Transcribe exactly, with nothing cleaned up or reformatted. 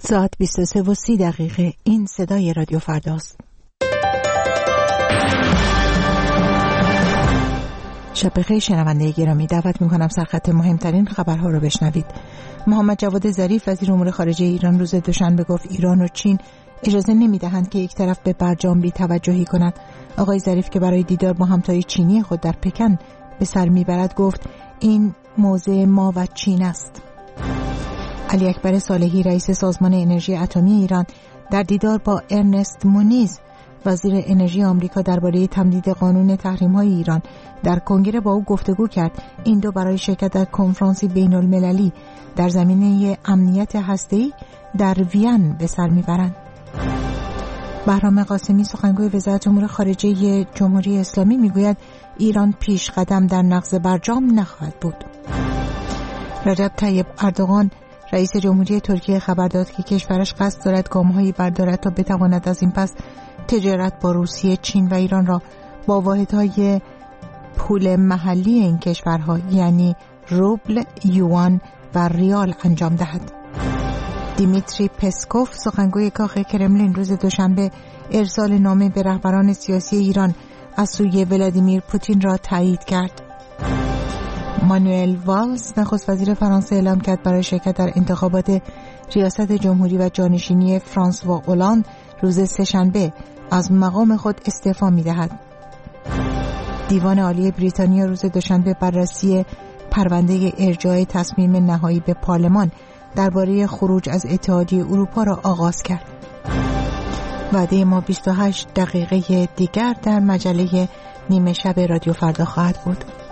ساعت بیست و سه و سی دقیقه. این صدای رادیو فرداست. شب بخیر شنونده گرامی، دعوت میکنم سرخط مهمترین خبرها رو بشنوید. محمد جواد ظریف وزیر امور خارجه ایران روز دوشنبه گفت ایران و چین اجازه نمیدهند که یک طرف به برجام بی توجهی کند. آقای ظریف که برای دیدار با همتای چینی خود در پکن به سر میبرد گفت این موضع ما و چین است. علی اکبر صالحی رئیس سازمان انرژی اتمی ایران در دیدار با ارنست مونیز وزیر انرژی آمریکا درباره تمدید قانون تحریم‌های ایران در کنگره با او گفتگو کرد. این دو برای شرکت در کنفرانسی بین‌المللی در زمینه امنیت هسته‌ای در وین به سر میبرند. بهرام قاسمی سخنگوی وزارت امور خارجه جمهوری اسلامی میگوید ایران پیش قدم در نقض برجام نخواهد بود. رجب طیب اردوغان رئیس جمهوری ترکیه خبر داد که کشورش قصد دارد گام‌هایی بردارد تا بتواند از این پس تجارت با روسیه، چین و ایران را با واحدهای پول محلی این کشورها یعنی روبل، یوان و ریال انجام دهد. دیمیتری پسکوف سخنگوی کاخ کرملین روز دوشنبه ارسال نامه به رهبران سیاسی ایران از سوی ولادیمیر پوتین را تایید کرد. مانوئل والز نخست وزیر فرانسه اعلام کرد برای شرکت در انتخابات ریاست جمهوری و جانشینی فرانسوا اولاند روز سه‌شنبه از مقام خود استعفا می‌دهد. دیوان عالی بریتانیا روز دوشنبه بررسی پرونده ارجاع تصمیم نهایی به پارلمان درباره خروج از اتحادیه اروپا را آغاز کرد. وعده ما بیست و هشت دقیقه دیگر در مجله نیمه شب رادیو فردا خواهد بود.